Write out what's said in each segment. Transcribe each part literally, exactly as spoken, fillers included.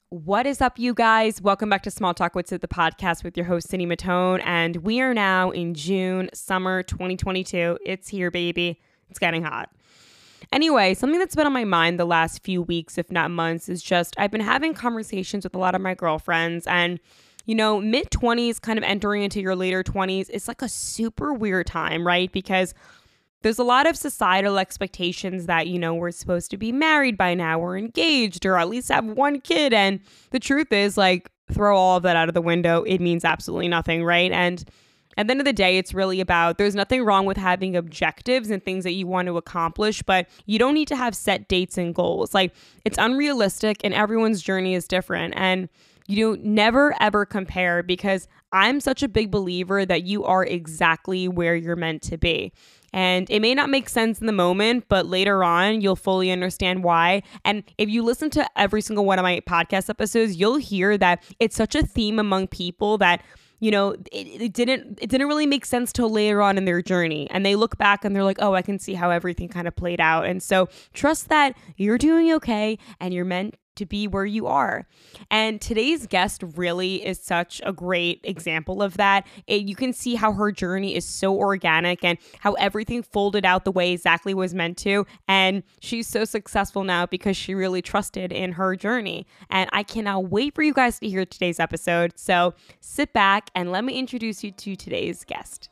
What is up, you guys? Welcome back to Small Talk with Sid, the podcast with your host, Cindy Matone. And we are now in June, summer twenty twenty-two. It's here, baby. It's getting hot. Anyway, something that's been on my mind the last few weeks, if not months, is just I've been having conversations with a lot of my girlfriends. And, you know, mid twenties, kind of entering into your later twenties, it's like a super weird time, right? Because there's a lot of societal expectations that, you know, we're supposed to be married by now, we're engaged, or at least have one kid. And the truth is, like, throw all of that out of the window. It means absolutely nothing, right? And at the end of the day, it's really about there's nothing wrong with having objectives and things that you want to accomplish, but you don't need to have set dates and goals. Like, it's unrealistic and everyone's journey is different. And you never, ever compare, because I'm such a big believer that you are exactly where you're meant to be. And it may not make sense in the moment, but later on, you'll fully understand why. And if you listen to every single one of my podcast episodes, you'll hear that it's such a theme among people that, you know, it, it didn't it didn't really make sense till later on in their journey. And they look back and they're like, oh, I can see how everything kind of played out. And so trust that you're doing okay and you're meant to be where you are. And today's guest really is such a great example of that. It, you can see how her journey is so organic and how everything folded out the way exactly was meant to. And she's so successful now because she really trusted in her journey. And I cannot wait for you guys to hear today's episode. So sit back and let me introduce you to today's guest.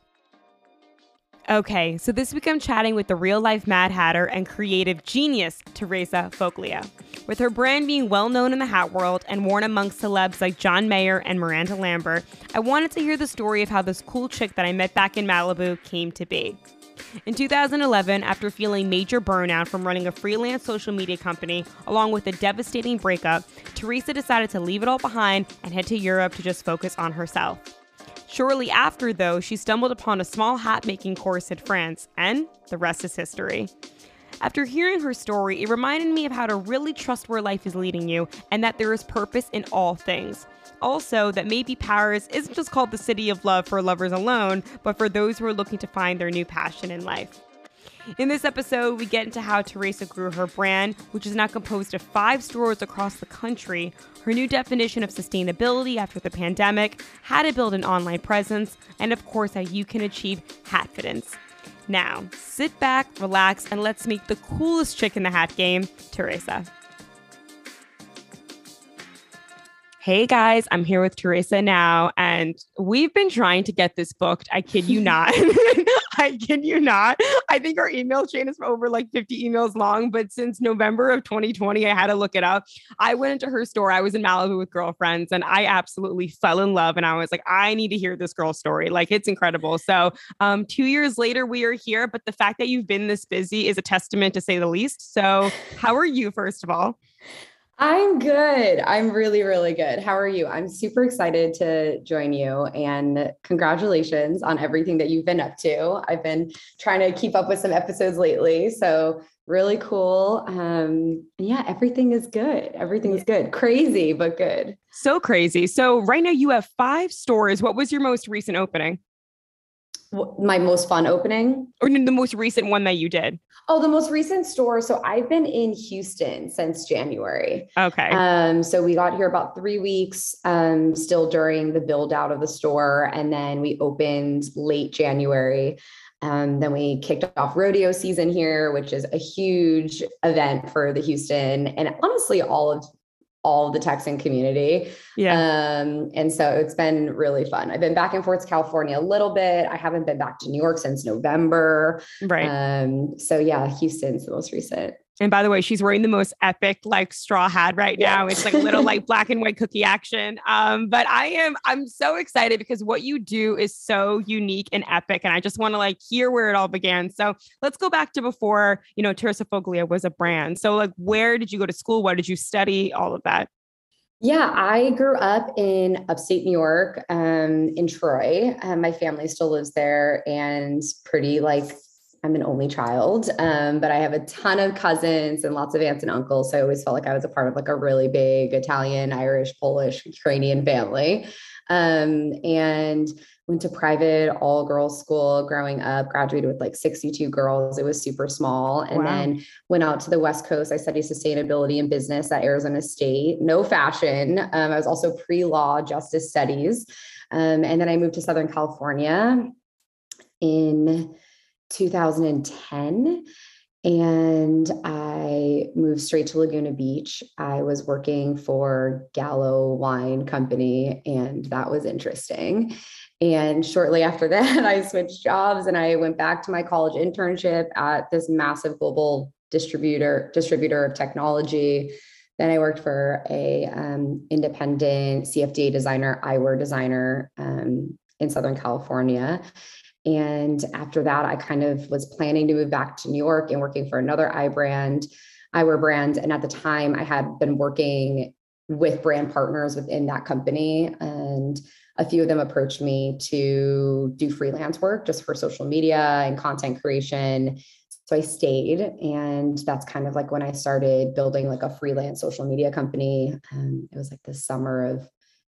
Okay, so this week I'm chatting with the real-life Mad Hatter and creative genius, Teresa Foglia. With her brand being well-known in the hat world and worn amongst celebs like John Mayer and Miranda Lambert, I wanted to hear the story of how this cool chick that I met back in Malibu came to be. In two thousand eleven, after feeling major burnout from running a freelance social media company, along with a devastating breakup, Teresa decided to leave it all behind and head to Europe to just focus on herself. Shortly after, though, she stumbled upon a small hat-making course in France, and the rest is history. After hearing her story, it reminded me of how to really trust where life is leading you, and that there is purpose in all things. Also, that maybe Paris isn't just called the city of love for lovers alone, but for those who are looking to find their new passion in life. In this episode, we get into how Teresa grew her brand, which is now composed of five stores across the country, her new definition of sustainability after the pandemic, how to build an online presence, and of course, how you can achieve hatfidence. Now, sit back, relax, and let's meet the coolest chick in the hat game, Teresa. Hey guys, I'm here with Teresa now, and we've been trying to get this booked. I kid you not. I kid you not. I think our email chain is over like fifty emails long, but since November of twenty twenty, I had to look it up. I went into her store. I was in Malibu with girlfriends and I absolutely fell in love. And I was like, I need to hear this girl's story. Like, it's incredible. So um, two years later, we are here. But the fact that you've been this busy is a testament, to say the least. So how are you, first of all? I'm good. I'm really, really good. How are you? I'm super excited to join you, and congratulations on everything that you've been up to. I've been trying to keep up with some episodes lately, so really cool. Um, yeah, everything is good. Everything is good. Crazy, but good. So crazy. So right now you have five stores. What was your most recent opening? My most fun opening? Or the most recent one that you did? Oh, the most recent store. So I've been in Houston since January. Okay. Um, so we got here about three weeks, um, still during the build out of the store. And then we opened late January. Um, then we kicked off rodeo season here, which is a huge event for the Houston and honestly, all of all of the Texan community. Yeah. Um, and so it's been really fun. I've been back and forth to California a little bit. I haven't been back to New York since November. Right. Um, so yeah, Houston's the most recent. And by the way, she's wearing the most epic like straw hat right Yeah. now. It's like a little like black and white cookie action. Um, but I am, I'm so excited because what you do is so unique and epic. And I just want to like hear where it all began. So let's go back to before, you know, Teresa Foglia was a brand. So like, where did you go to school? What did you study? All of that. Yeah, I grew up in upstate New York, um, in Troy. Um, my family still lives there, and pretty like I'm an only child, um, but I have a ton of cousins and lots of aunts and uncles. So I always felt like I was a part of like a really big Italian, Irish, Polish, Ukrainian family. Um, and went to private all girls school growing up, graduated with like sixty-two girls. It was super small. And Wow. then went out to the West Coast. I studied sustainability and business at Arizona State, no fashion. Um, I was also pre-law justice studies. Um, and then I moved to Southern California in two thousand ten, and I moved straight to Laguna Beach. I was working for Gallo Wine Company, and that was interesting. And shortly after that, I switched jobs and I went back to my college internship at this massive global distributor distributor of technology. Then I worked for a um, independent C F D A designer, eyewear designer um, in Southern California. And after that, I kind of was planning to move back to New York and working for another eye brand, eyewear brand. And at the time, I had been working with brand partners within that company. And a few of them approached me to do freelance work just for social media and content creation. So I stayed, and that's kind of like when I started building like a freelance social media company. Um, it was like the summer of,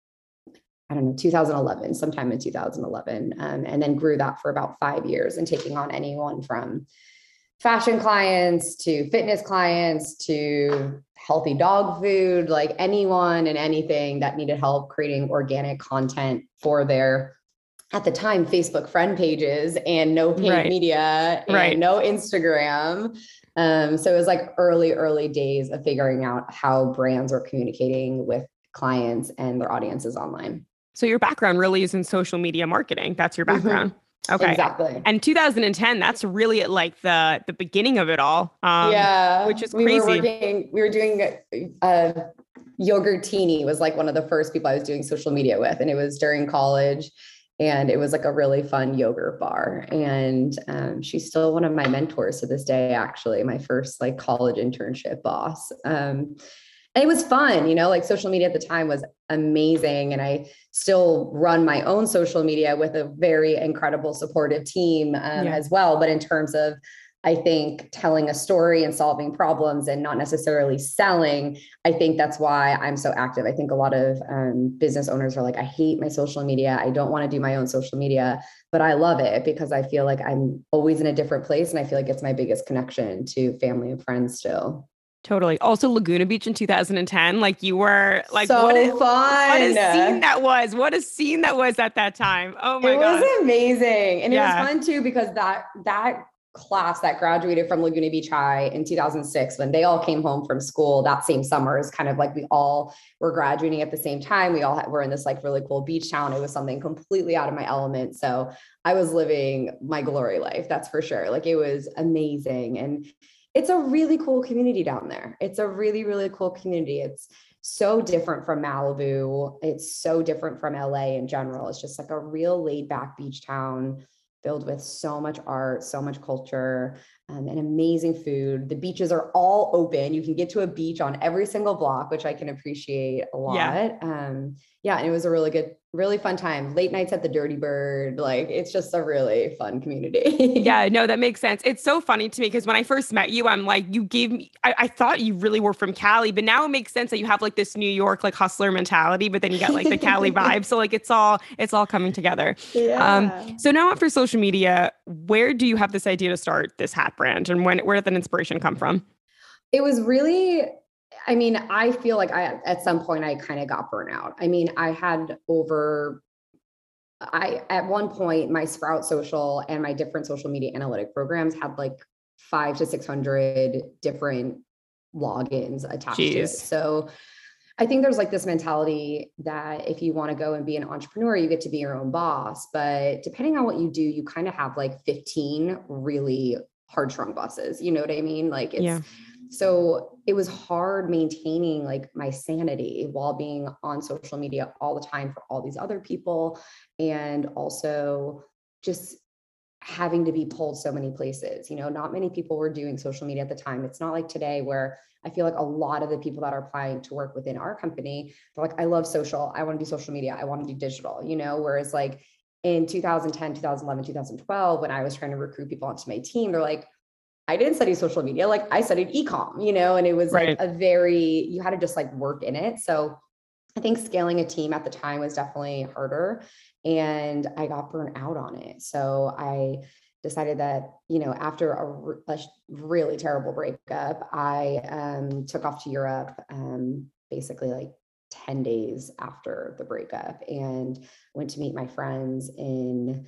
I don't know, two thousand eleven, sometime in two thousand eleven, um, and then grew that for about five years and taking on anyone from fashion clients to fitness clients to healthy dog food, like anyone and anything that needed help creating organic content for their, at the time, Facebook friend pages and no paid Right. media and Right. no Instagram. Um, so it was like early, early days of figuring out how brands were communicating with clients and their audiences online. So your background really is in social media marketing. That's your background. Mm-hmm. Okay. Exactly. And two thousand ten, that's really like the the beginning of it all. Um, yeah. which is we crazy. were working, we were doing uh Yogurtini was like one of the first people I was doing social media with. And it was during college. And it was like a really fun yogurt bar. And um, she's still one of my mentors to this day, actually, my first like college internship boss. Um, and it was fun, you know, like social media at the time was amazing. And I still run my own social media with a very incredible supportive team um, Yeah. as well. But in terms of, I think, telling a story and solving problems and not necessarily selling, I think that's why I'm so active. I think a lot of um, business owners are like, I hate my social media. I don't want to do my own social media, but I love it because I feel like I'm always in a different place. And I feel like it's my biggest connection to family and friends still. Totally. Also, Laguna Beach in two thousand ten, like you were like, so what a, fun. What a scene that was. What a scene that was at that time. Oh my it God. It was amazing. And yeah. it was fun too, because that, that class that graduated from Laguna Beach High in two thousand six, when they all came home from school that same summer, is kind of like we all were graduating at the same time. We all had, were in this like really cool beach town. It was something completely out of my element. So I was living my glory life. That's for sure. Like it was amazing. And it's a really cool community down there. It's a really, really cool community. It's so different from Malibu. It's so different from L A in general. It's just like a real laid back beach town filled with so much art, so much culture, um, and amazing food. The beaches are all open. You can get to a beach on every single block, which I can appreciate a lot. Yeah. Um, yeah, and it was a really good, really fun time. Late nights at the Dirty Bird. Like, it's just a really fun community. Yeah, no, that makes sense. It's so funny to me because when I first met you, I'm like, you gave me, I, I thought you really were from Cali, but now it makes sense that you have like this New York, like hustler mentality, but then you get like the Cali vibe. So like, it's all, it's all coming together. Yeah. Um, so now after social media, where do you have this idea to start this hat brand, and when, where did that inspiration come from? It was really, I mean, I feel like I, at some point I kind of got burnt out. I mean, I had over, I, at one point, my Sprout Social and my different social media analytic programs had like five to six hundred different logins attached Jeez. to it. So I think there's like this mentality that if you want to go and be an entrepreneur, you get to be your own boss. But depending on what you do, you kind of have like fifteen really hard strung bosses. You know what I mean? Like it's, yeah. So it was hard maintaining like my sanity while being on social media all the time for all these other people. And also just having to be pulled so many places. You know, not many people were doing social media at the time. It's not like today where I feel like a lot of the people that are applying to work within our company, they're like, I love social. I want to do social media. I want to do digital, you know, whereas like in two thousand ten, two thousand eleven, two thousand twelve, when I was trying to recruit people onto my team, they're like, I didn't study social media. Like I studied e-com, you know, and it was Right. like a very, you had to just like work in it. So I think scaling a team at the time was definitely harder, and I got burnt out on it. So I decided that, you know, after a, a really terrible breakup, I um, took off to Europe, um, basically like ten days after the breakup, and went to meet my friends in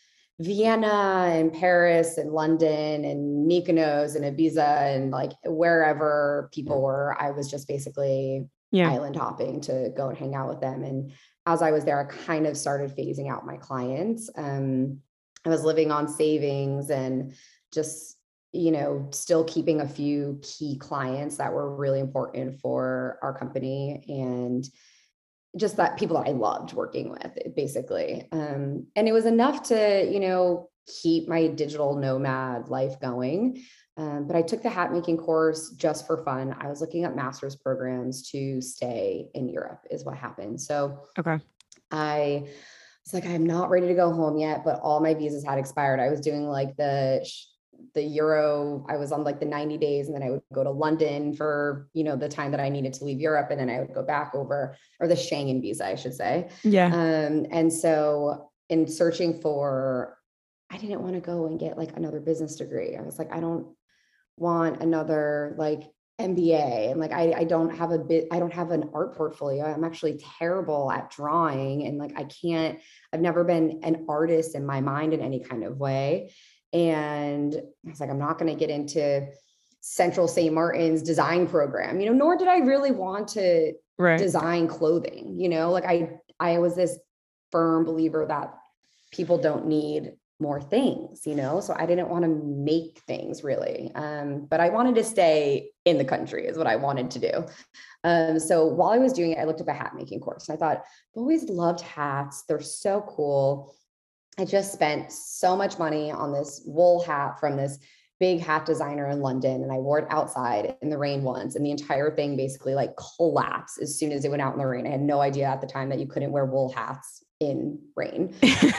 Vienna and Paris and London and Mykonos and Ibiza and like wherever people were. I was just basically Yeah. island hopping to go and hang out with them. And as I was there, I kind of started phasing out my clients. Um, I was living on savings and just, you know, still keeping a few key clients that were really important for our company, and just that people that I loved working with, basically. Um, and it was enough to, you know, keep my digital nomad life going. Um, but I took the hat making course just for fun. I was looking at master's programs to stay in Europe is what happened. So Okay. I was like, I'm not ready to go home yet, but all my visas had expired. I was doing like the the Euro, I was on like the ninety days, and then I would go to London for, you know, the time that I needed to leave Europe. And then I would go back over, or the Schengen visa, I should say. Yeah. Um, and so in searching for, I didn't want to go and get like another business degree. I was like, I don't want another like M B A. And like, I, I don't have a bit, I don't have an art portfolio. I'm actually terrible at drawing. And like, I can't, I've never been an artist in my mind in any kind of way. And I was like, I'm not going to get into Central Saint Martin's design program, you know, nor did I really want to right. design clothing, you know, like I, I was this firm believer that people don't need more things, you know, so I didn't want to make things really. Um, but I wanted to stay in the country is what I wanted to do. Um, so while I was doing it, I looked up a hat making course, and I thought, I've always loved hats. They're so cool. I just spent so much money on this wool hat from this big hat designer in London, and I wore it outside in the rain once, and the entire thing basically like collapsed as soon as it went out in the rain. I had no idea at the time that you couldn't wear wool hats in rain,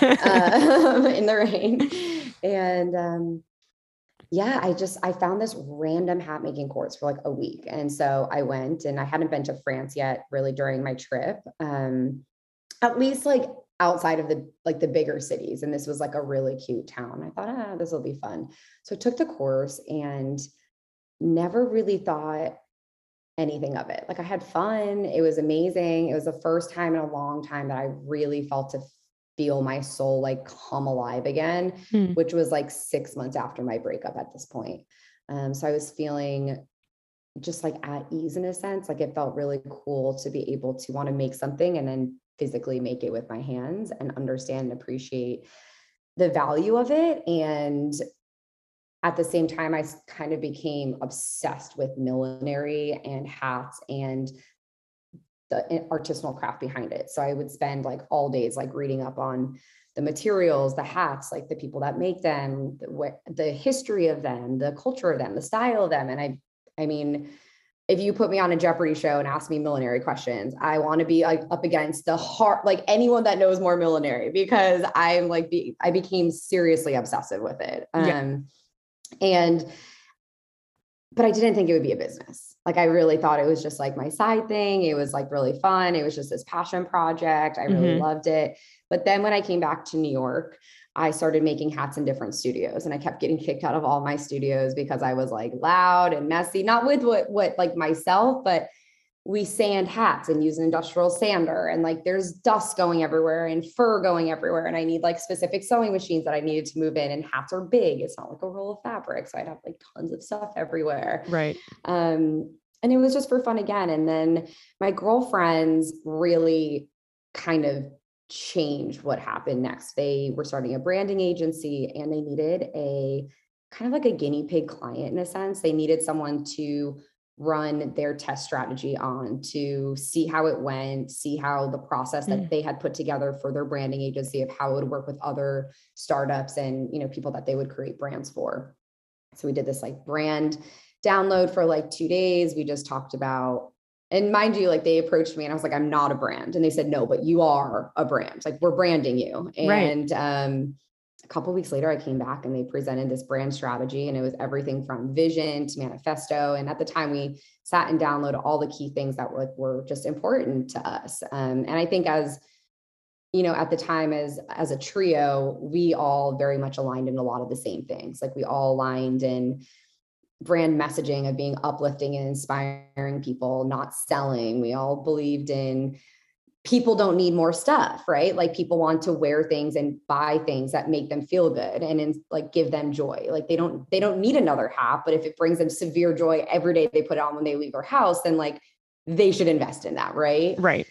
uh, in the rain. And um, yeah, I just, I found this random hat making course for like a week. And so I went, and I hadn't been to France yet really during my trip. Um, at least like outside of the like the bigger cities, and this was like a really cute town. I thought, ah, this will be fun. So I took the course and never really thought anything of it. Like I had fun. It was amazing. It was the first time in a long time that I really felt to feel my soul like come alive again, Hmm. which was like six months after my breakup at this point. Um, so I was feeling just like at ease in a sense. Like it felt really cool to be able to want to make something and then physically make it with my hands and understand and appreciate the value of it. And at the same time, I kind of became obsessed with millinery and hats and the artisanal craft behind it. So I would spend like all days like reading up on the materials, the hats, like the people that make them, the, the history of them, the culture of them, the style of them. And I, I mean, if you put me on a Jeopardy show and ask me millinery questions, I want to be like up against the heart, like anyone that knows more millinery, because I'm like, be, I became seriously obsessive with it. Um, Yeah. And, but I didn't think it would be a business. Like I really thought it was just like my side thing. It was like really fun. It was just this passion project. I really Mhm. loved it. But then when I came back to New York, I started making hats in different studios, and I kept getting kicked out of all my studios because I was like loud and messy, not with what, what like myself, but we sand hats and use an industrial sander, and like there's dust going everywhere and fur going everywhere. And I need like specific sewing machines that I needed to move in, and hats are big. It's not like a roll of fabric. So I'd have like tons of stuff everywhere. Right. Um, and it was just for fun again. And then my girlfriends really kind of changed what happened next. They were starting a branding agency, and they needed a kind of like a guinea pig client in a sense. They needed someone to run their test strategy on, to see how it went, see how the process that Mm. they had put together for their branding agency of how it would work with other startups and, you know, people that they would create brands for. So we did this like brand download for like two days. We just talked about And mind you, like they approached me and I was like, I'm not a brand. And they said, no, but you are a brand. Like we're branding you. And, right. um, a couple of weeks later, I came back and they presented this brand strategy, and it was everything from vision to manifesto. And at the time we sat and downloaded all the key things that were, were just important to us. Um, and I think as, you know, at the time as, as a trio, we all very much aligned in a lot of the same things. Like we all aligned in brand messaging of being uplifting and inspiring people, not selling. We all believed in people don't need more stuff, right? Like people want to wear things and buy things that make them feel good and in, like give them joy. Like they don't, they don't need another hat, but if it brings them severe joy every day they put it on when they leave their house, then like they should invest in that, right? Right.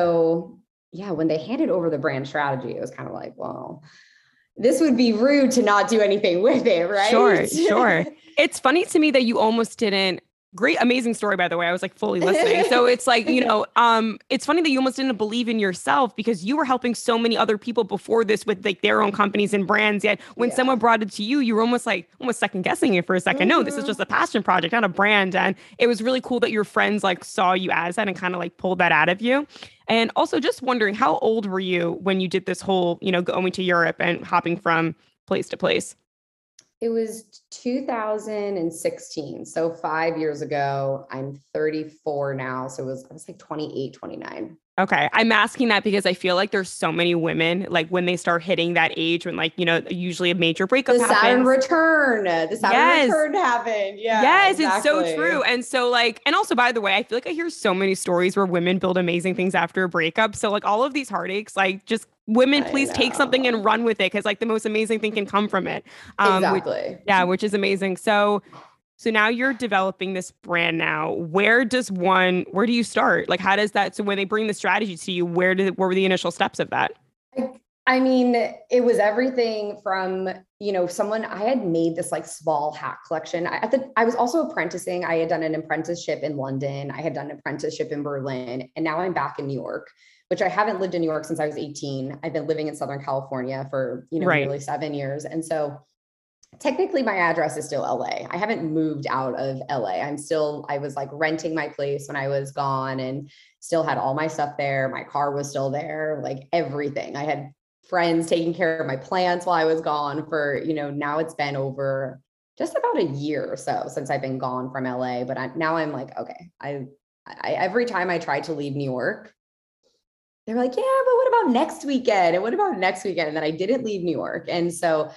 So yeah, when they handed over the brand strategy, it was kind of like, well, this would be rude to not do anything with it, right? Sure, sure. It's funny to me that you almost didn't. Great, amazing story, by the way. I was like fully listening. So it's like, you know, um, it's funny that you almost didn't believe in yourself because you were helping so many other people before this with like their own companies and brands. Yet when yeah. someone brought it to you, you were almost like almost second guessing it for a second. Mm-hmm. No, this is just a passion project, not a brand. And it was really cool that your friends like saw you as that and kind of like pulled that out of you. And also just wondering, how old were you when you did this whole, you know, going to Europe and hopping from place to place? It was two thousand sixteen. So five years ago. I'm thirty-four now. So it was, I was like twenty-eight, twenty-nine. Okay. I'm asking that because I feel like there's so many women, like when they start hitting that age, when like, you know, usually a major breakup the happens. Saturn return, the Saturn yes. return happened. Yeah. Yes, exactly. It's so true. And so like, and also by the way, I feel like I hear so many stories where women build amazing things after a breakup. So like all of these heartaches, like just women, please take something and run with it. Cause like the most amazing thing can come from it. Um, exactly. Which, yeah. Which is amazing. So So now you're developing this brand now. Where does one, where do you start? Like, how does that, so when they bring the strategy to you, where did, what were the initial steps of that? I, I mean, it was everything from, you know, someone, I had made this like small hat collection. I, at the, I was also apprenticing. I had done an apprenticeship in London. I had done an apprenticeship in Berlin, and now I'm back in New York, which I haven't lived in New York since I was eighteen. I've been living in Southern California for, you know, right. nearly seven years. And so technically my address is still L A. I haven't moved out of L A. I'm still, I was like renting my place when I was gone and still had all my stuff there. My car was still there, like everything. I had friends taking care of my plants while I was gone for, you know, now it's been over just about a year or so since I've been gone from L A. But I, now I'm like, okay, I, I, every time I try to leave New York, they're like, yeah, but what about next weekend? And what about next weekend? And then I didn't leave New York. And so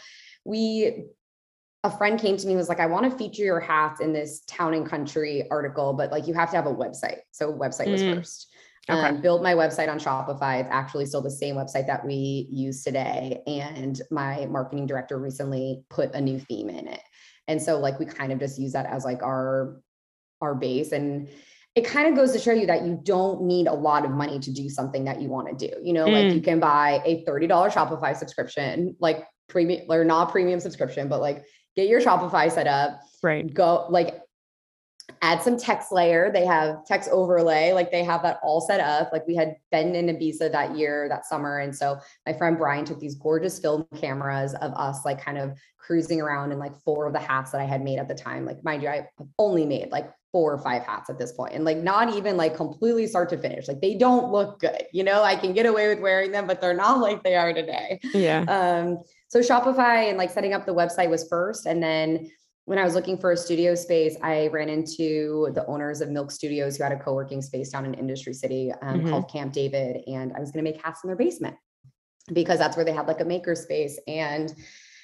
we, a friend came to me and was like, I want to feature your hats in this Town and Country article, but like you have to have a website. So website was mm. first. Okay. Um, build my website on Shopify. It's actually still the same website that we use today. And my marketing director recently put a new theme in it. And so like, we kind of just use that as like our, our base. And it kind of goes to show you that you don't need a lot of money to do something that you want to do. You know, mm. like you can buy a thirty dollars Shopify subscription, like premium or not premium subscription, but like get your Shopify set up, right? Go like add some text layer. They have text overlay, like they have that all set up. Like we had been in Ibiza that year, that summer. And so my friend Brian took these gorgeous film cameras of us, like kind of cruising around in like four of the hats that I had made at the time. Like mind you, I only made like four or five hats at this point, and like not even like completely start to finish. Like they don't look good, you know, I can get away with wearing them, but they're not like they are today. Yeah. Um, so Shopify and like setting up the website was first. And then when I was looking for a studio space, I ran into the owners of Milk Studios who had a co-working space down in Industry City um, mm-hmm. called Camp David. And I was going to make hats in their basement because that's where they had like a maker space. And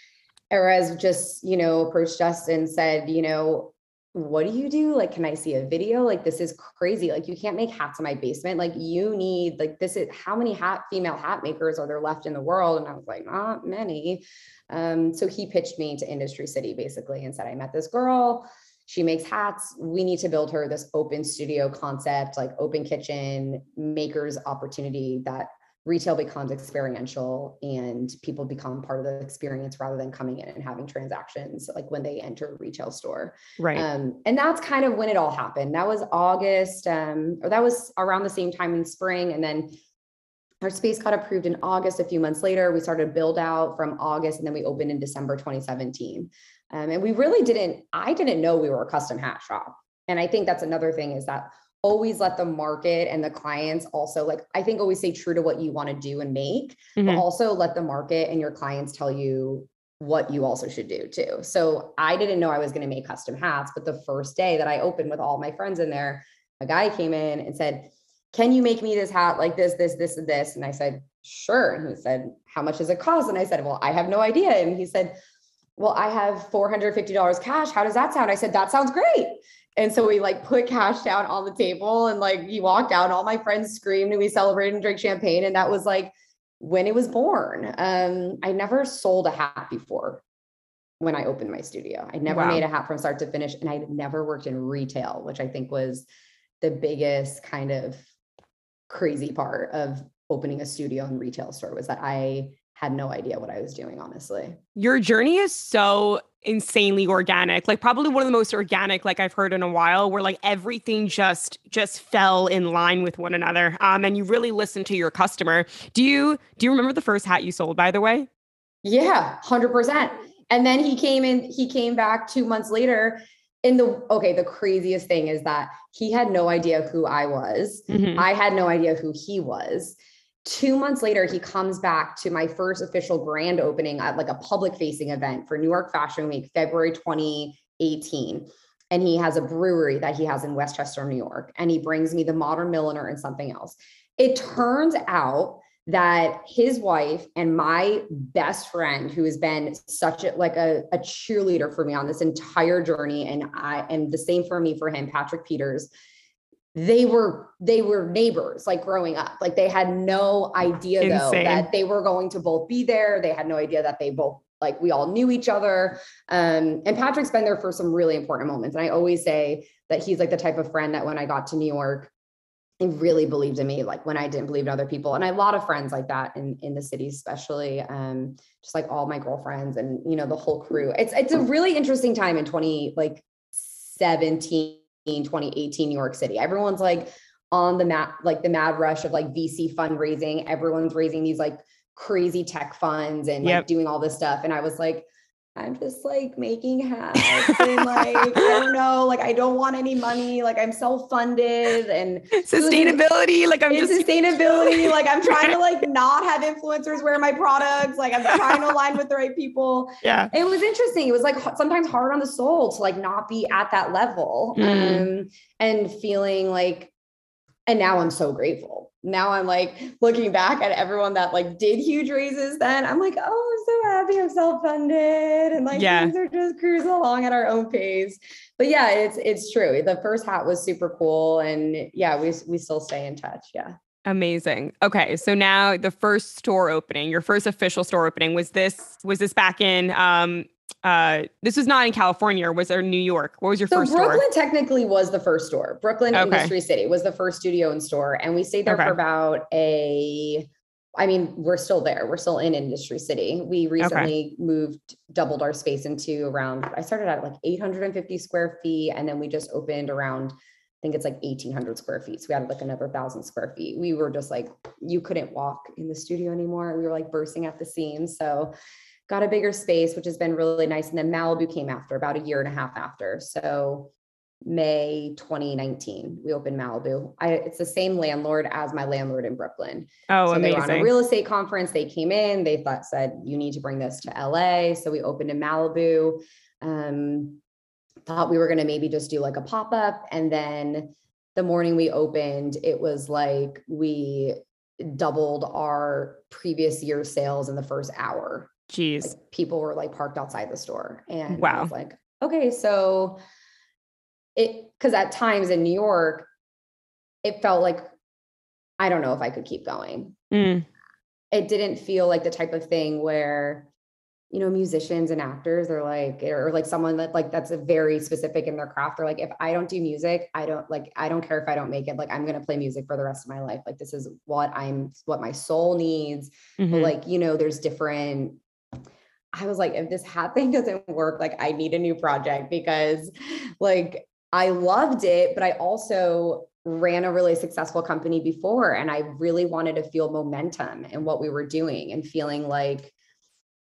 Erez just, you know, approached us and said, you know, what do you do? Like, can I see a video? Like, this is crazy. Like, you can't make hats in my basement. Like, you need, like, this is, how many hat female hat makers are there left in the world? And I was like, not many. Um, so he pitched me to Industry City basically and said, I met this girl. She makes hats. We need to build her this open studio concept, like open kitchen, makers opportunity that retail becomes experiential and people become part of the experience rather than coming in and having transactions like when they enter a retail store. Right. Um, and that's kind of when it all happened. That was August, um, or that was around the same time in spring. And then our space got approved in August. A few months later, we started build out from August, and then we opened in December twenty seventeen. Um, and we really didn't, I didn't know we were a custom hat shop. And I think that's another thing is that always let the market and the clients also, like, I think always stay true to what you want to do and make, mm-hmm. but also let the market and your clients tell you what you also should do too. So I didn't know I was going to make custom hats, but the first day that I opened with all my friends in there, a guy came in and said, can you make me this hat like this, this, this, and this? And I said, sure. And he said, how much does it cost? And I said, well, I have no idea. And he said, well, I have four hundred fifty dollars cash. How does that sound? I said, that sounds great. And so we like put cash down on the table and like he walked out and all my friends screamed and we celebrated and drank champagne. And that was like when it was born. Um, I never sold a hat before when I opened my studio. I never wow. made a hat from start to finish. And I never worked in retail, which I think was the biggest kind of crazy part of opening a studio and retail store, was that I had no idea what I was doing, honestly. Your journey is so insanely organic, like probably one of the most organic, like I've heard in a while, where like everything just, just fell in line with one another. Um, and you really listen to your customer. Do you, do you remember the first hat you sold, by the way? Yeah, one hundred percent. And then he came in, he came back two months later. In the, okay, the craziest thing is that he had no idea who I was. Mm-hmm. I had no idea who he was. Two months later, he comes back to my first official grand opening at like a public facing event for New York Fashion Week, February twenty eighteen. And he has a brewery that he has in Westchester, New York. And he brings me the Modern Milliner and something else. It turns out that his wife and my best friend, who has been such a, like a, a cheerleader for me on this entire journey. And I, and the same for me, for him, Patrick Peters, they were, they were neighbors, like growing up. Like they had no idea Insane. though, that they were going to both be there. They had no idea that they both, like we all knew each other. Um, and Patrick's been there for some really important moments. And I always say that he's like the type of friend that when I got to New York, he really believed in me, like when I didn't believe in other people. And I have a lot of friends like that in, in the city, especially um, just like all my girlfriends and, you know, the whole crew. It's, it's a really interesting time in twenty, like seventeen, twenty eighteen, New York City. Everyone's like on the map, like the mad rush of like V C fundraising. Everyone's raising these like crazy tech funds and like yep. doing all this stuff. And I was like, I'm just like making hats and like, I don't know, like, I don't want any money. Like I'm self-funded and sustainability. Like I'm just sustainability. Like I'm trying to like not have influencers wear my products. Like I'm trying to align with the right people. Yeah. It was interesting. It was like sometimes hard on the soul to like not be at that level mm. um, and feeling like, and now I'm so grateful. Now I'm like looking back at everyone that like did huge raises then. I'm like, oh, I'm so happy I'm self-funded and like yeah. things are just cruising along at our own pace. But yeah, it's it's true. The first hat was super cool. And yeah, we we still stay in touch. Yeah. Amazing. Okay. So now the first store opening, your first official store opening, was this was this back in um uh this was not in California, or was there New York? What was your so first Brooklyn store? Brooklyn technically was the first store. Brooklyn okay. Industry City was the first studio and store. And we stayed there okay. for about a, I mean, we're still there. We're still in Industry City. We recently okay. moved, doubled our space into around, I started at like eight hundred fifty square feet. And then we just opened around, I think it's like eighteen hundred square feet. So we had like another thousand square feet. We were just like, you couldn't walk in the studio anymore. We were like bursting at the seams. So got a bigger space, which has been really nice. And then Malibu came after, about a year and a half after. So May twenty nineteen, we opened Malibu. I, it's the same landlord as my landlord in Brooklyn. Oh, so amazing. They were on a real estate conference. They came in, they thought, said, you need to bring this to L A. So we opened in Malibu. Um, thought we were going to maybe just do like a pop-up. And then the morning we opened, it was like we doubled our previous year's sales in the first hour. Jeez. Like people were like parked outside the store. And wow. I was like, okay, so it, cause at times in New York, it felt like, I don't know if I could keep going. Mm. It didn't feel like the type of thing where, you know, musicians and actors are like, or like someone that like, that's a very specific in their craft. They're like, if I don't do music, I don't like, I don't care if I don't make it. Like, I'm going to play music for the rest of my life. Like, this is what I'm, what my soul needs. Mm-hmm. But like, you know, there's different, I was like, if this hat thing doesn't work, like I need a new project, because like, I loved it, but I also ran a really successful company before. And I really wanted to feel momentum in what we were doing and feeling like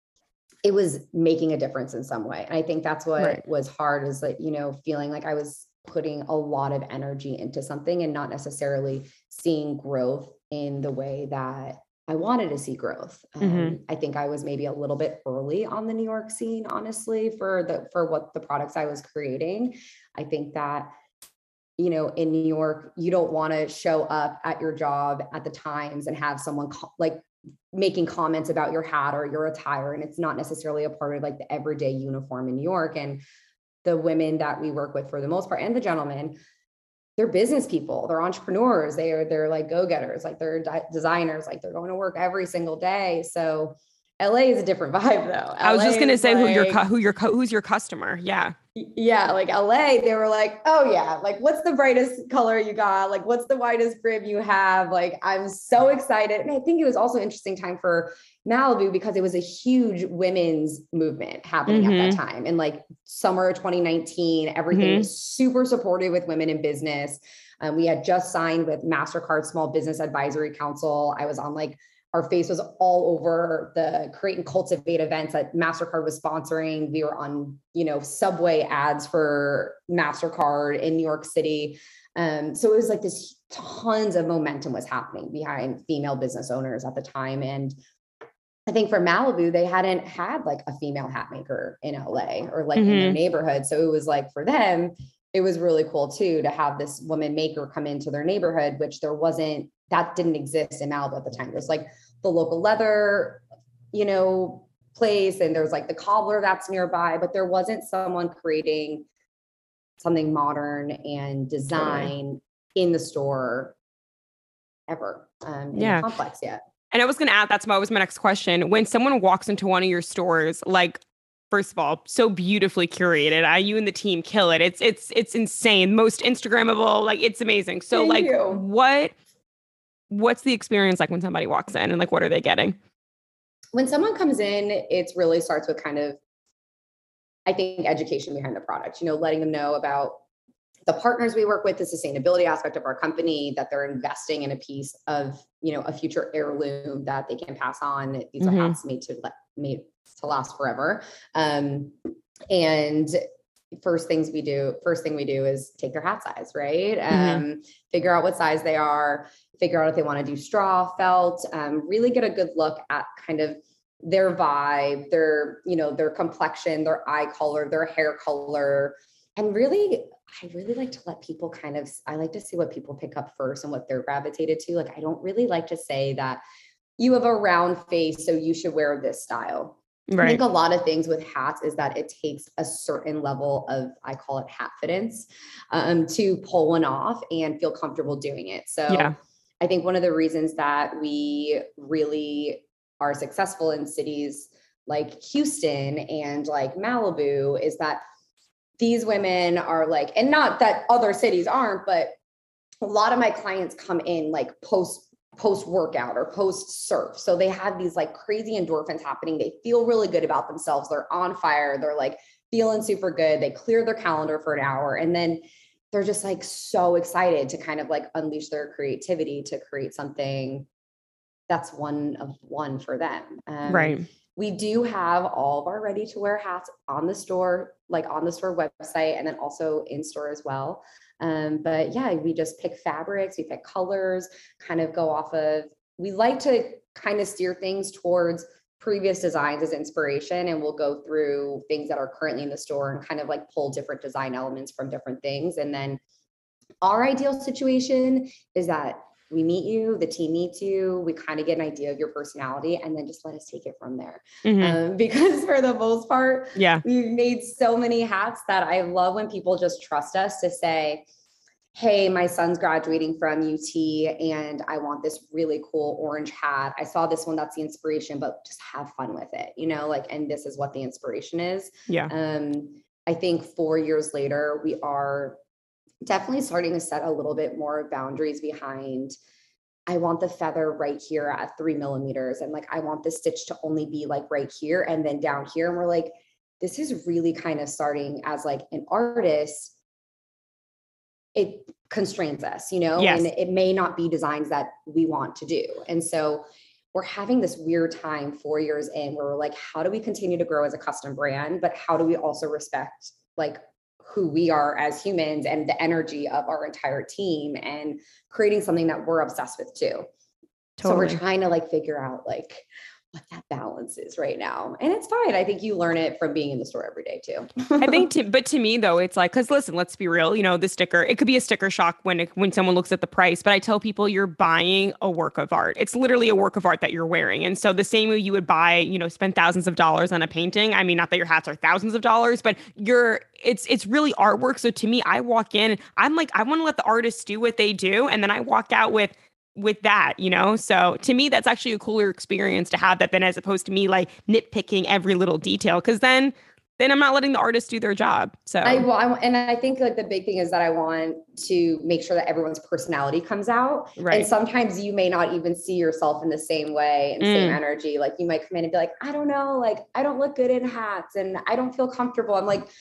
it was making a difference in some way. And I think that's what right. was hard, is like, you know, feeling like I was putting a lot of energy into something and not necessarily seeing growth in the way that I wanted to see growth. Um, Mm-hmm. I think I was maybe a little bit early on the New York scene, honestly, for the, for what the products I was creating. I think that, you know, in New York, you don't want to show up at your job at the Times and have someone co- like making comments about your hat or your attire. And it's not necessarily a part of like the everyday uniform in New York. And the women that we work with for the most part, and the gentlemen, they're business people, they're entrepreneurs, they are, they're like go-getters, like they're di- designers, like they're going to work every single day. So L A is a different vibe though. I was L A just going to is say who your, like, cu- who your, cu- who's your customer. Yeah. yeah, like L A, they were like, oh yeah, like what's the brightest color you got? Like what's the widest crib you have? Like I'm so excited. And I think it was also an interesting time for Malibu because it was a huge women's movement happening Mm-hmm. at that time. And like summer twenty nineteen, everything Mm-hmm. was super supportive with women in business. Um, we had just signed with MasterCard Small Business Advisory Council. I was on like, our face was all over the Create and Cultivate events that MasterCard was sponsoring. We were on, you know, subway ads for MasterCard in New York City. Um, so it was like this tons of momentum was happening behind female business owners at the time. And I think for Malibu, they hadn't had like a female hat maker in L A or like mm-hmm. in their neighborhood. So it was like for them, it was really cool too, to have this woman maker come into their neighborhood, which there wasn't, that didn't exist in Malibu at the time. There's like the local leather, you know, place, and there's like the cobbler that's nearby, but there wasn't someone creating something modern and design totally. In the store ever, um, in yeah. the complex yet. And I was going to add, that's my, was my next question. When someone walks into one of your stores, like, first of all, so beautifully curated. I, you and the team kill it. It's, it's, it's insane. Most Instagrammable, like it's amazing. So Thank like you. what, what's the experience like when somebody walks in and like, what are they getting? When someone comes in, it really starts with kind of, I think, education behind the product, you know, letting them know about the partners we work with, the sustainability aspect of our company, that they're investing in a piece of, you know, a future heirloom that they can pass on. These mm-hmm. are hats made to made to last forever. Um, and first things we do, first thing we do is take their hat size, right? Mm-hmm. Um, figure out what size they are, figure out if they want to do straw, felt, um, really get a good look at kind of their vibe, their, you know, their complexion, their eye color, their hair color. And really, I really like to let people kind of, I like to see what people pick up first and what they're gravitated to. Like, I don't really like to say that you have a round face, so you should wear this style. Right. I think a lot of things with hats is that it takes a certain level of, I call it hatfidence, um, to pull one off and feel comfortable doing it. So yeah. I think one of the reasons that we really are successful in cities like Houston and like Malibu is that these women are like, and not that other cities aren't, but a lot of my clients come in like post post workout or post surf. So they have these like crazy endorphins happening. They feel really good about themselves. They're on fire. They're like feeling super good. They clear their calendar for an hour. And then they're just like so excited to kind of like unleash their creativity to create something that's one of one for them. Um, right. We do have all of our ready to wear hats on the store, like on the store website, and then also in store as well. Um, but yeah, we just pick fabrics, we pick colors, kind of go off of, we like to kind of steer things towards previous designs as inspiration. And we'll go through things that are currently in the store and kind of like pull different design elements from different things. And then our ideal situation is that we meet you, the team meets you, we kind of get an idea of your personality, and then just let us take it from there. Mm-hmm. Um, because for the most part, yeah, we've made so many hats that I love when people just trust us to say, hey, my son's graduating from U T and I want this really cool orange hat. I saw this one, that's the inspiration, but just have fun with it, you know, like, and this is what the inspiration is. Yeah. Um, I think four years later, we are definitely starting to set a little bit more boundaries behind, I want the feather right here at three millimeters. And like, I want the stitch to only be like right here and then down here. And we're like, this is really kind of starting as like an artist, it constrains us, you know, yes. and it may not be designs that we want to do. And so we're having this weird time four years in where we're like, how do we continue to grow as a custom brand, but how do we also respect like who we are as humans and the energy of our entire team and creating something that we're obsessed with too. Totally. So we're trying to like figure out like what that balance is right now. And it's fine. I think you learn it from being in the store every day too. I think, to, but to me though, it's like, cause listen, let's be real, you know, the sticker, it could be a sticker shock when, it, when someone looks at the price, but I tell people you're buying a work of art. It's literally a work of art that you're wearing. And so the same way you would buy, you know, spend thousands of dollars on a painting. I mean, not that your hats are thousands of dollars, but you're, it's, it's really artwork. So to me, I walk in, I'm like, I want to let the artists do what they do. And then I walk out with, with that, you know? So to me, that's actually a cooler experience to have that than as opposed to me like nitpicking every little detail. Cause then, then I'm not letting the artists do their job. So I, well, I, and I think like the big thing is that I want to make sure that everyone's personality comes out. Right. And sometimes you may not even see yourself in the same way and mm. same energy. Like you might come in and be like, I don't know, like I don't look good in hats and I don't feel comfortable. I'm like,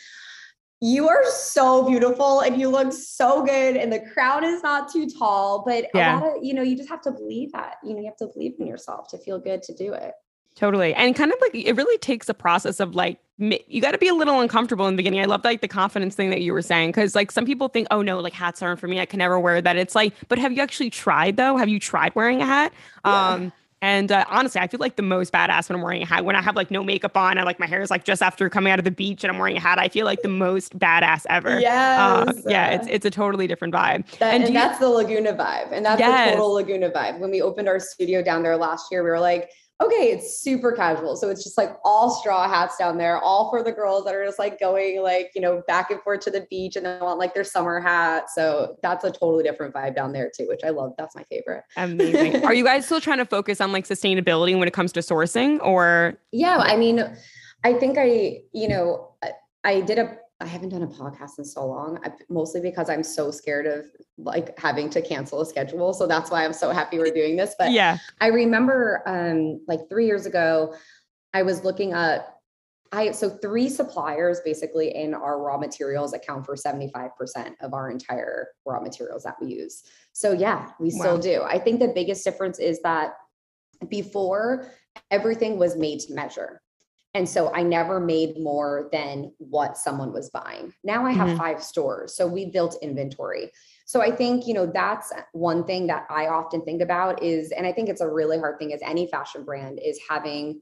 you are so beautiful and you look so good and the crown is not too tall, but yeah. a lot of, you know, you just have to believe that, you know, you have to believe in yourself to feel good to do it. Totally. And kind of like, it really takes a process of like, you got to be a little uncomfortable in the beginning. I love like the confidence thing that you were saying. Cause like some people think, oh no, like hats aren't for me. I can never wear that. It's like, but have you actually tried though? Have you tried wearing a hat? Yeah. Um, And uh, honestly, I feel like the most badass when I'm wearing a hat, when I have like no makeup on and like my hair is like just after coming out of the beach and I'm wearing a hat, I feel like the most badass ever. Yes. Uh, yeah. It's, it's a totally different vibe. That, and and you, that's the Laguna vibe. And that's yes. the total Laguna vibe. When we opened our studio down there last year, we were like, okay, it's super casual. So it's just like all straw hats down there, all for the girls that are just like going like, you know, back and forth to the beach and they want like their summer hat. So that's a totally different vibe down there too, which I love. That's my favorite. Amazing. Are you guys still trying to focus on like sustainability when it comes to sourcing or? Yeah. I mean, I think I, you know, I, I did a, I haven't done a podcast in so long, I, mostly because I'm so scared of like having to cancel a schedule. So that's why I'm so happy we're doing this. But yeah, I remember um, like three years ago, I was looking up, I, so three suppliers basically in our raw materials account for seventy-five percent of our entire raw materials that we use. So yeah, we wow. still do. I think the biggest difference is that before everything was made to measure. And so I never made more than what someone was buying. Now I have mm-hmm. five stores. So we built inventory. So I think, you know, that's one thing that I often think about is, and I think it's a really hard thing as any fashion brand is having,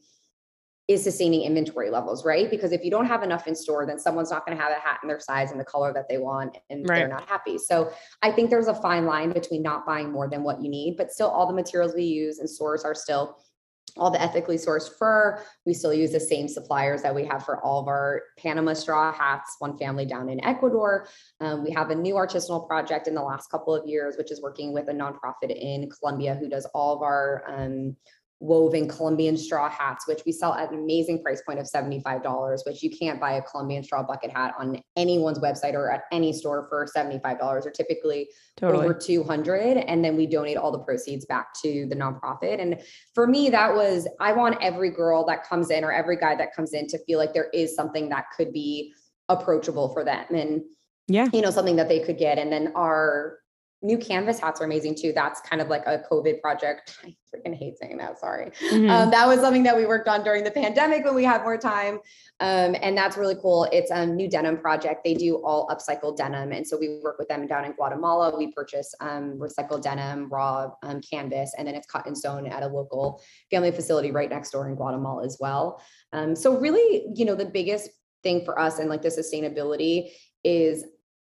is sustaining inventory levels, right? Because if you don't have enough in store, then someone's not going to have a hat in their size and the color that they want, and right. they're not happy. So I think there's a fine line between not buying more than what you need, but still all the materials we use and source are still all the ethically sourced fur. We still use the same suppliers that we have for all of our Panama straw hats, one family down in Ecuador. Um, we have a new artisanal project in the last couple of years, which is working with a nonprofit in Colombia who does all of our um, woven Colombian straw hats, which we sell at an amazing price point of seventy-five dollars, which you can't buy a Colombian straw bucket hat on anyone's website or at any store for seventy-five dollars, or typically totally. over two hundred. And then we donate all the proceeds back to the nonprofit. And for me, that was, I want every girl that comes in or every guy that comes in to feel like there is something that could be approachable for them. And, yeah, you know, something that they could get. And then our new canvas hats are amazing too. That's kind of like a COVID project. I freaking hate saying that. Sorry. Mm-hmm. Um, that was something that we worked on during the pandemic when we had more time. Um, and that's really cool. It's a new denim project. They do all upcycled denim. And so we work with them down in Guatemala. We purchase um, recycled denim, raw um, canvas, and then it's cut and sewn at a local family facility right next door in Guatemala as well. Um, so really, you know, the biggest thing for us and like the sustainability is,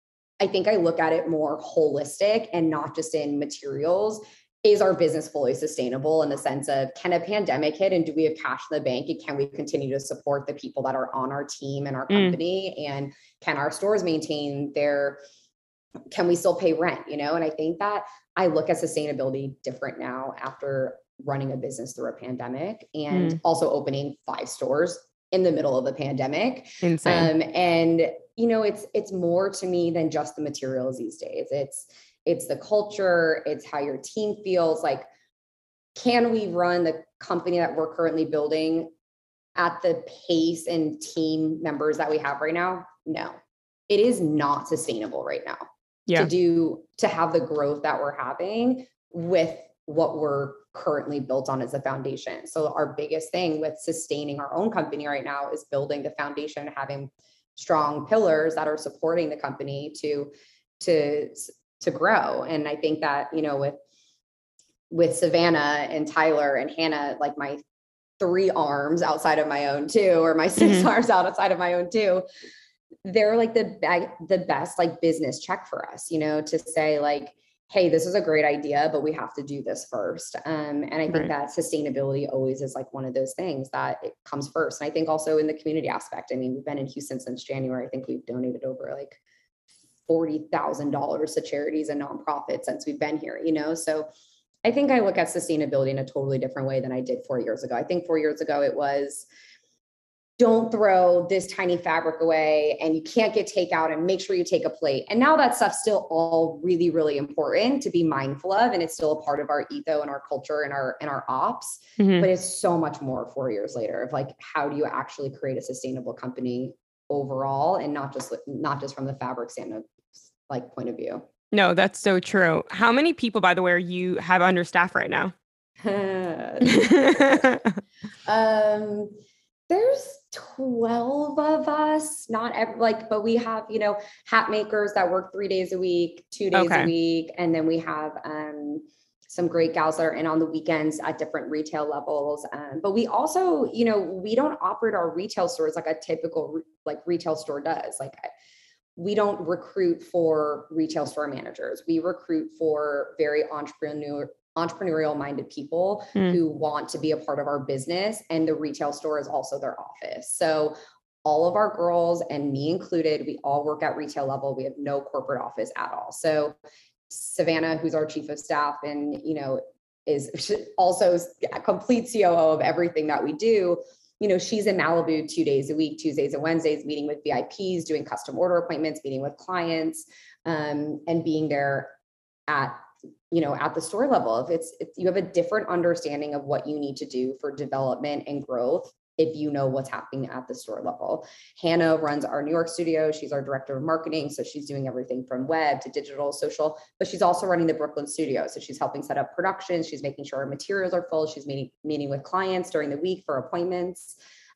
I think I look at it more holistic and not just in materials. Is our business fully sustainable in the sense of, can a pandemic hit and do we have cash in the bank and can we continue to support the people that are on our team and our company? Mm. And can our stores maintain their, can we still pay rent, you know? And I think that I look at sustainability different now after running a business through a pandemic and mm. also opening five stores in the middle of the pandemic. Insane. Um, and you know, it's, it's more to me than just the materials these days. It's, it's the culture, it's how your team feels. Like, can we run the company that we're currently building at the pace and team members that we have right now? No, it is not sustainable right now yeah. to do, to have the growth that we're having with what we're currently built on as a foundation. So our biggest thing with sustaining our own company right now is building the foundation, having strong pillars that are supporting the company to, to, to grow. And I think that, you know, with, with Savannah and Tyler and Hannah, like my three arms outside of my own too, or my six mm-hmm. arms outside of my own too, they're like the, the best like business check for us, you know, to say like, hey, this is a great idea, but we have to do this first. Um, and I think right. that sustainability always is like one of those things that it comes first. And I think also in the community aspect, I mean, we've been in Houston since January. I think we've donated over like forty thousand dollars to charities and nonprofits since we've been here, you know? So I think I look at sustainability in a totally different way than I did four years ago. I think four years ago it was, don't throw this tiny fabric away and you can't get takeout and make sure you take a plate. And now that stuff's still all really, really important to be mindful of. And it's still a part of our ethos and our culture and our, and our ops, mm-hmm. but it's so much more four years later of like, how do you actually create a sustainable company overall? And not just, not just from the fabric standpoint, like point of view. No, that's so true. How many people, by the way, are you have under staff right now? um, There's twelve of us, not every, like, but we have, you know, hat makers that work three days a week, two days okay. a week. And then we have um, some great gals that are in on the weekends at different retail levels. Um, but we also, you know, we don't operate our retail stores like a typical like retail store does. Like we don't recruit for retail store managers. We recruit for very entrepreneur entrepreneurial minded people mm. who want to be a part of our business, and the retail store is also their office. So all of our girls, and me included, we all work at retail level. We have no corporate office at all. So Savannah, who's our chief of staff and, you know, is also a complete C O O of everything that we do. You know, she's in Malibu two days a week, Tuesdays and Wednesdays, meeting with V I Ps, doing custom order appointments, meeting with clients, um, and being there at, you know, at the store level. If it's, if you have a different understanding of what you need to do for development and growth, if you know what's happening at the store level. Hannah runs our New York studio. She's our director of marketing. So she's doing everything from web to digital, social, but she's also running the Brooklyn studio. So she's helping set up production. She's making sure our materials are full. She's meeting, meeting with clients during the week for appointments.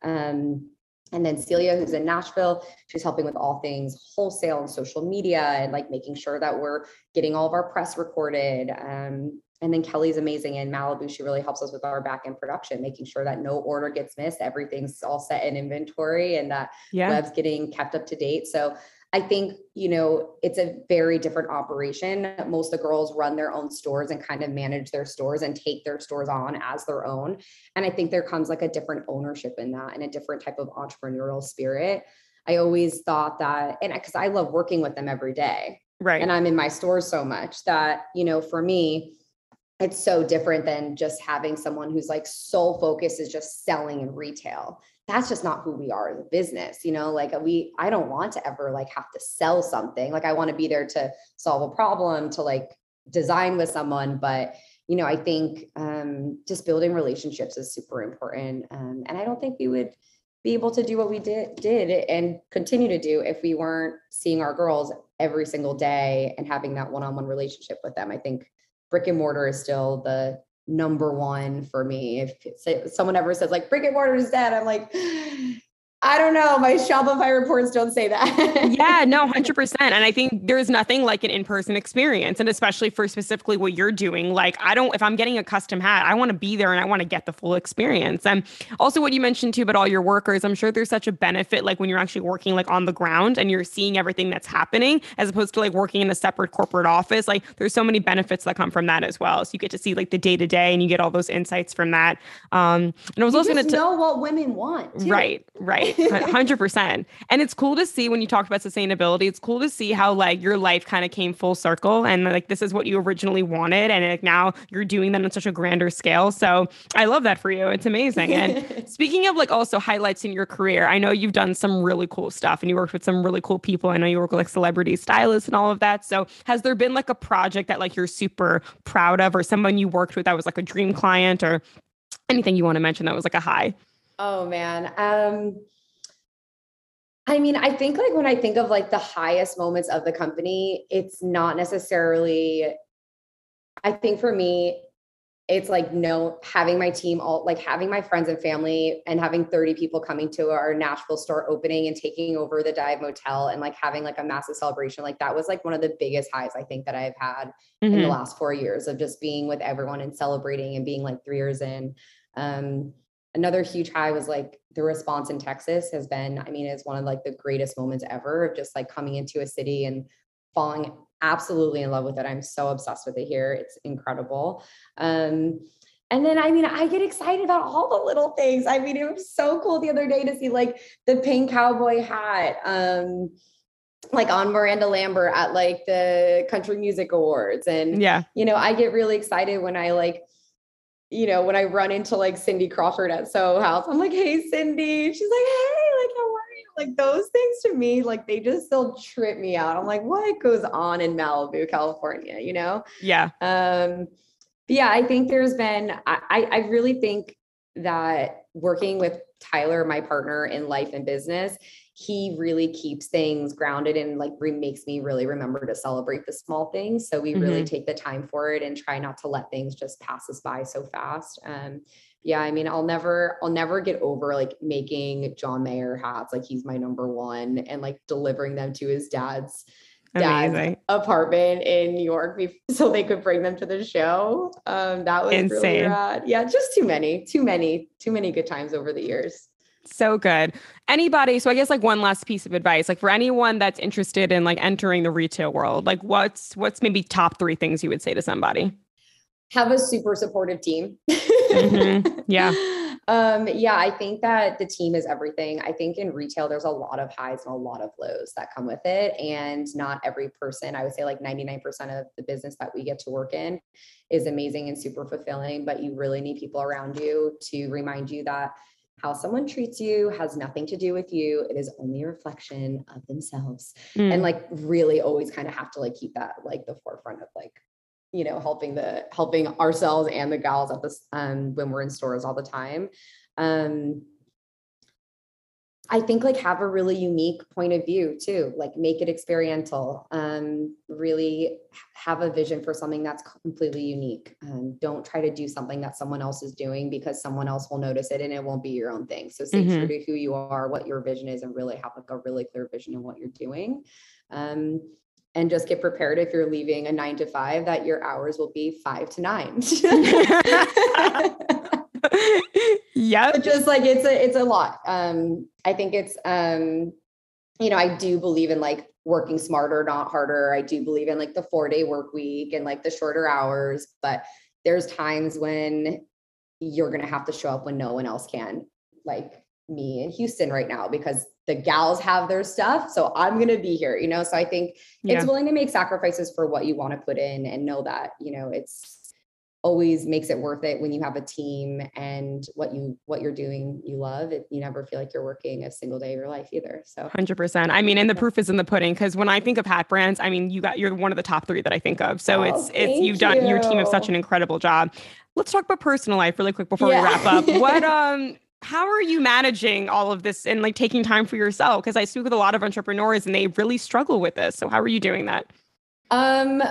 Um, And then Celia, who's in Nashville, she's helping with all things wholesale and social media and like making sure that we're getting all of our press recorded. Um, and then Kelly's amazing in Malibu. She really helps us with our back end production, making sure that no order gets missed. Everything's all set in inventory and that yeah. web's getting kept up to date. So I think, you know, it's a very different operation. Most of the girls run their own stores and kind of manage their stores and take their stores on as their own. And I think there comes like a different ownership in that and a different type of entrepreneurial spirit. I always thought that, and because I love working with them every day. Right. And I'm in my stores so much that, you know, for me, it's so different than just having someone who's like sole focus is just selling in retail. That's just not who we are as a business. You know, like we, I don't want to ever like have to sell something. Like I want to be there to solve a problem, to like design with someone. But, you know, I think um, just building relationships is super important. Um, and I don't think we would be able to do what we did, did and continue to do if we weren't seeing our girls every single day and having that one-on-one relationship with them. I think brick and mortar is still the number one for me. If, if someone ever says like brick and mortar is dead, I'm like, I don't know. My Shopify reports don't say that. Yeah, no, one hundred percent. And I think there's nothing like an in-person experience. And especially for specifically what you're doing, like I don't, if I'm getting a custom hat, I want to be there and I want to get the full experience. And also what you mentioned too about all your workers, I'm sure there's such a benefit like when you're actually working like on the ground and you're seeing everything that's happening as opposed to like working in a separate corporate office. Like there's so many benefits that come from that as well. So you get to see like the day to day and you get all those insights from that. Um, and I was you also going to know what women want. Too. Right, right. one hundred percent. And it's cool to see when you talked about sustainability, it's cool to see how like your life kind of came full circle and like this is what you originally wanted. And like now you're doing that on such a grander scale. So I love that for you. It's amazing. And speaking of like also highlights in your career, I know you've done some really cool stuff and you worked with some really cool people. I know you work with like celebrity stylists and all of that. So has there been like a project that like you're super proud of or someone you worked with that was like a dream client or anything you want to mention that was like a high? Oh man. Um, I mean, I think like when I think of like the highest moments of the company, it's not necessarily, I think for me, it's like, no, having my team all like having my friends and family and having thirty people coming to our Nashville store opening and taking over the Dive Motel and like having like a massive celebration. Like that was like one of the biggest highs I think that I've had mm-hmm. in the last four years of just being with everyone and celebrating and being like three years in. Um, another huge high was like the response in Texas has been, I mean, it's one of like the greatest moments ever of just like coming into a city and falling absolutely in love with it. I'm so obsessed with it here. It's incredible. Um, and then, I mean, I get excited about all the little things. I mean, it was so cool the other day to see like the pink cowboy hat, um, like on Miranda Lambert at like the Country Music Awards. And, yeah, you know, I get really excited when I like, you know, when I run into like Cindy Crawford at Soho House, I'm like, hey, Cindy. She's like, hey, like, how are you? Like those things to me, like they just still trip me out. I'm like, what goes on in Malibu, California, you know? Yeah. Um, but yeah, I think there's been, I, I really think that working with Tyler, my partner in life and business, he really keeps things grounded and like re- makes me really remember to celebrate the small things. So we mm-hmm. really take the time for it and try not to let things just pass us by so fast. Um, yeah, I mean, I'll never, I'll never get over like making John Mayer hats. Like he's my number one and like delivering them to his dad's dad's Amazing. apartment in New York so they could bring them to the show. Um, that was Insane. really rad. Yeah, just too many, too many, too many good times over the years. So good. Anybody, so I guess like one last piece of advice, like for anyone that's interested in like entering the retail world, like what's what's maybe top three things you would say to somebody? Have a super supportive team. Mm-hmm. Yeah. Um, yeah, I think that the team is everything. I think in retail, there's a lot of highs and a lot of lows that come with it. And not every person, I would say like ninety-nine percent of the business that we get to work in is amazing and super fulfilling, but you really need people around you to remind you that how someone treats you has nothing to do with you. It is only a reflection of themselves. Mm. And like really always kind of have to like keep that like the forefront of like, you know, helping the, helping ourselves and the gals at this, um, when we're in stores all the time. Um, I think like have a really unique point of view too, like make it experiential, um, really have a vision for something that's completely unique. Um, don't try to do something that someone else is doing because someone else will notice it and it won't be your own thing. So stay mm-hmm. true to who you are, what your vision is, and really have like a really clear vision of what you're doing. Um, And just get prepared if you're leaving a nine to five that your hours will be five to nine. Yeah. Just like it's a it's a lot. Um, I think it's um, you know, I do believe in like working smarter, not harder. I do believe in like the four day work week and like the shorter hours, but there's times when you're gonna have to show up when no one else can, like me in Houston right now, because the gals have their stuff. So I'm going to be here, you know? So I think yeah. it's willing to make sacrifices for what you want to put in and know that, you know, it's always makes it worth it when you have a team and what you, what you're doing, you love it. You never feel like you're working a single day of your life either. So one hundred percent. I mean, and the proof is in the pudding. Cause when I think of hat brands, I mean, you got, you're one of the top three that I think of. So oh, it's, it's, you've done, you. your team of such an incredible job. Let's talk about personal life really quick before yeah. we wrap up. What, um, how are you managing all of this and like taking time for yourself? Because I speak with a lot of entrepreneurs and they really struggle with this. So how are you doing that? Um,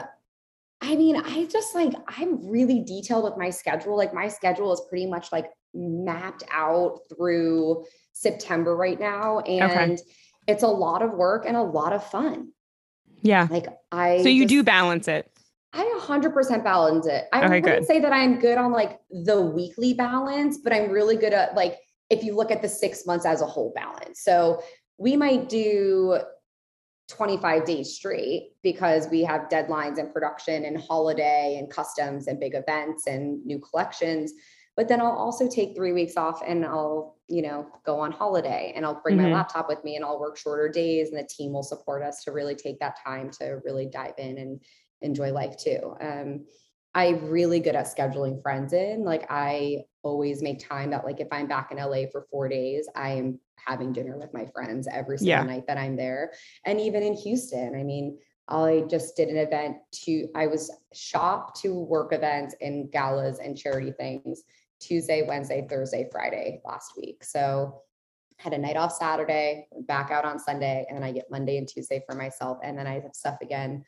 I mean, I just like, I'm really detailed with my schedule. Like my schedule is pretty much like mapped out through September right now. And okay. it's a lot of work and a lot of fun. Yeah. Like I, so you just, do balance it. I one hundred percent balance it. I okay, wouldn't good. say that I'm good on like the weekly balance, but I'm really good at like, if you look at the six months as a whole balance. So we might do twenty-five days straight because we have deadlines and production and holiday and customs and big events and new collections. But then I'll also take three weeks off and I'll, you know, go on holiday and I'll bring mm-hmm. my laptop with me and I'll work shorter days and the team will support us to really take that time to really dive in and enjoy life too. Um, I'm really good at scheduling friends in. Like I always make time that like, if I'm back in L A for four days, I am having dinner with my friends every single yeah. night that I'm there. And even in Houston, I mean, I just did an event to, I was shop to work events and galas and charity things Tuesday, Wednesday, Thursday, Friday last week. So had a night off Saturday, back out on Sunday, and then I get Monday and Tuesday for myself. And then I have stuff again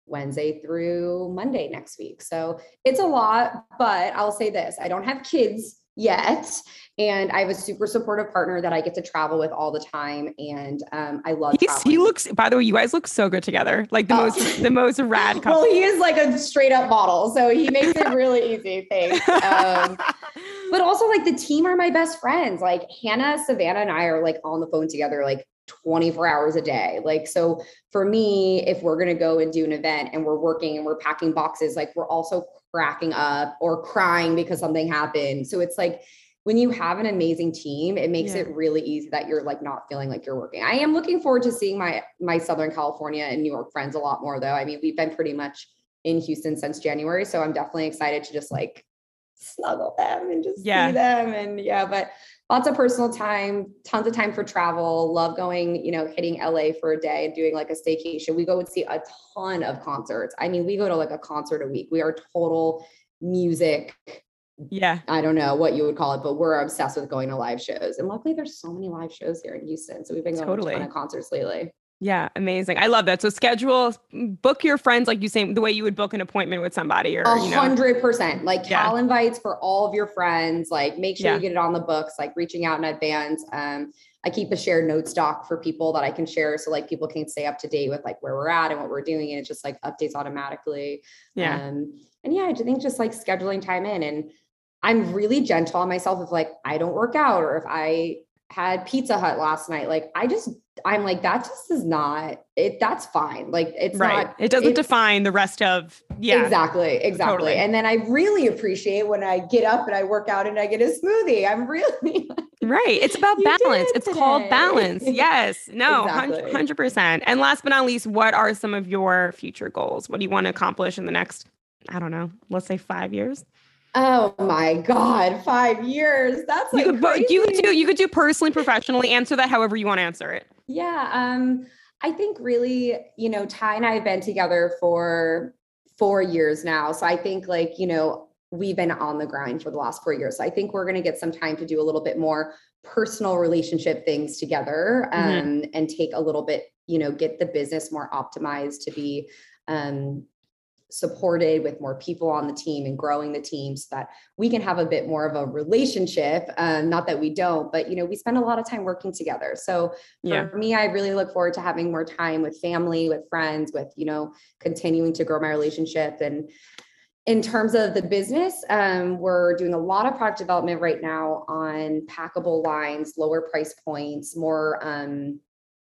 Wednesday through Monday next week. So it's a lot, but I'll say this, I don't have kids yet. And I have a super supportive partner that I get to travel with all the time. And um, I love He's, traveling. He looks, by the way, you guys look so good together. Like the oh. most, the most rad couple. Well, he is like a straight up model. So he makes it really easy. Thanks. Um, but also like the team are my best friends. Like Hannah, Savannah, and I are like on the phone together, like twenty-four hours a day. Like, so for me, if we're going to go and do an event and we're working and we're packing boxes, like we're also cracking up or crying because something happened. So it's like, when you have an amazing team, it makes yeah. it really easy that you're like not feeling like you're working. I am looking forward to seeing my, my Southern California and New York friends a lot more though. I mean, we've been pretty much in Houston since January. So I'm definitely excited to just like snuggle them and just yeah. see them. And yeah, but lots of personal time, tons of time for travel. Love going, you know, hitting L A for a day and doing like a staycation. We go and see a ton of concerts. I mean, we go to like a concert a week. We are total music. Yeah. I don't know what you would call it, but we're obsessed with going to live shows. And luckily there's so many live shows here in Houston. So we've been going totally. to a ton of concerts lately. Yeah. Amazing. I love that. So schedule, book your friends, like you say, the way you would book an appointment with somebody or, a you know. hundred percent like yeah. Cal invites for all of your friends, like make sure yeah. you get it on the books, like reaching out in advance. Um, I keep a shared note stock for people that I can share. So like people can stay up to date with like where we're at and what we're doing. And it just like updates automatically. Yeah. Um, and yeah, I think just like scheduling time in, and I'm really gentle on myself if like, I don't work out or if I had Pizza Hut last night, like I just, I'm like, that just is not it. That's fine. Like it's right. not, it doesn't define the rest of, yeah, exactly. Exactly. Totally. And then I really appreciate when I get up and I work out and I get a smoothie. I'm really right. It's about balance. It's today. called balance. Yes. No, exactly. one hundred percent. And last but not least, what are some of your future goals? What do you want to accomplish in the next, I don't know, let's say five years? Oh my God, five years. That's like you could, crazy. You could do, you could do personally, professionally, answer that however you want to answer it. Yeah. Um, I think really, you know, Ty and I have been together for four years now. So I think like, you know, we've been on the grind for the last four years. So I think we're going to get some time to do a little bit more personal relationship things together, um, mm-hmm. and take a little bit, you know, get the business more optimized to be, um, supported with more people on the team and growing the team so that we can have a bit more of a relationship. Um, not that we don't, but, you know, we spend a lot of time working together. So for yeah. me, I really look forward to having more time with family, with friends, with, you know, continuing to grow my relationship. And in terms of the business, um, we're doing a lot of product development right now on packable lines, lower price points, more, um,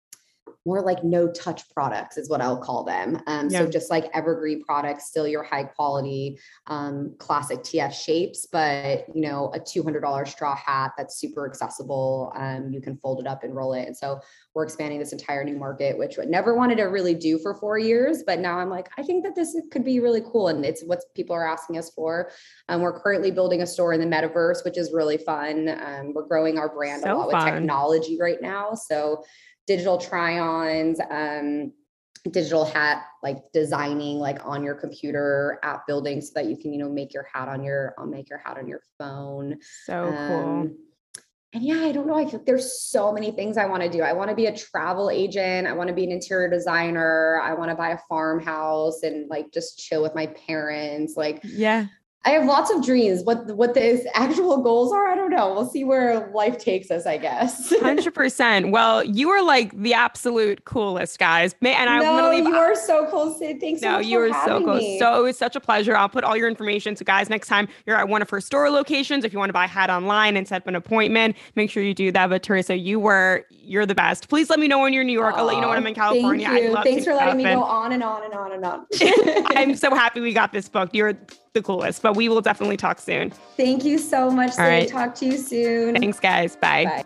more like no touch products is what I'll call them. Um, yeah. So just like evergreen products, still your high quality, um, classic T F shapes, but you know, a two hundred dollars straw hat that's super accessible. Um, you can fold it up and roll it. And so we're expanding this entire new market, which I never wanted to really do for four years, but now I'm like, I think that this could be really cool. And it's what people are asking us for. Um, we're currently building a store in the metaverse, which is really fun. Um, we're growing our brand so a lot fun. with technology right now. So digital try-ons, um, digital hat, like designing, like on your computer, app building so that you can, you know, make your hat on your, I'll make your hat on your phone. So um, cool. And yeah, I don't know. I feel there's so many things I want to do. I want to be a travel agent. I want to be an interior designer. I want to buy a farmhouse and like just chill with my parents. Like, yeah. I have lots of dreams. What what the actual goals are, I don't know. We'll see where life takes us, I guess. one hundred percent. Well, you are like the absolute coolest, guys. And I no, literally, you are so cool, Sid. Thanks so no, much you for are so having cool. me. So it was such a pleasure. I'll put all your information. So guys, next time you're at one of her store locations, if you want to buy a hat online and set up an appointment, make sure you do that. But Teresa, you were, you're the best. Please let me know when you're in New York. Aww, I'll let you know when I'm in California. Thank you. I'd love Thanks to for letting me and... go on and on and on and on. I'm so happy we got this booked. You're the coolest, but we will definitely talk soon. Thank you so much. All right. Talk to you soon. Thanks, guys. Bye. Bye.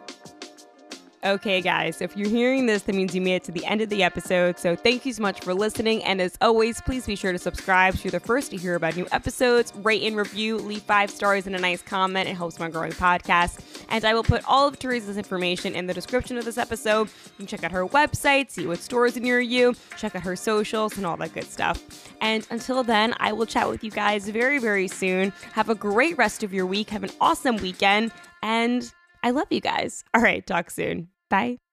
Okay, guys, if you're hearing this, that means you made it to the end of the episode. So thank you so much for listening. And as always, please be sure to subscribe so you're the first to hear about new episodes, rate and review, leave five stars and a nice comment. It helps my growing podcast. And I will put all of Teresa's information in the description of this episode. You can check out her website, see what stores are near you, check out her socials and all that good stuff. And until then, I will chat with you guys very, very soon. Have a great rest of your week. Have an awesome weekend. And I love you guys. All right, talk soon. Bye.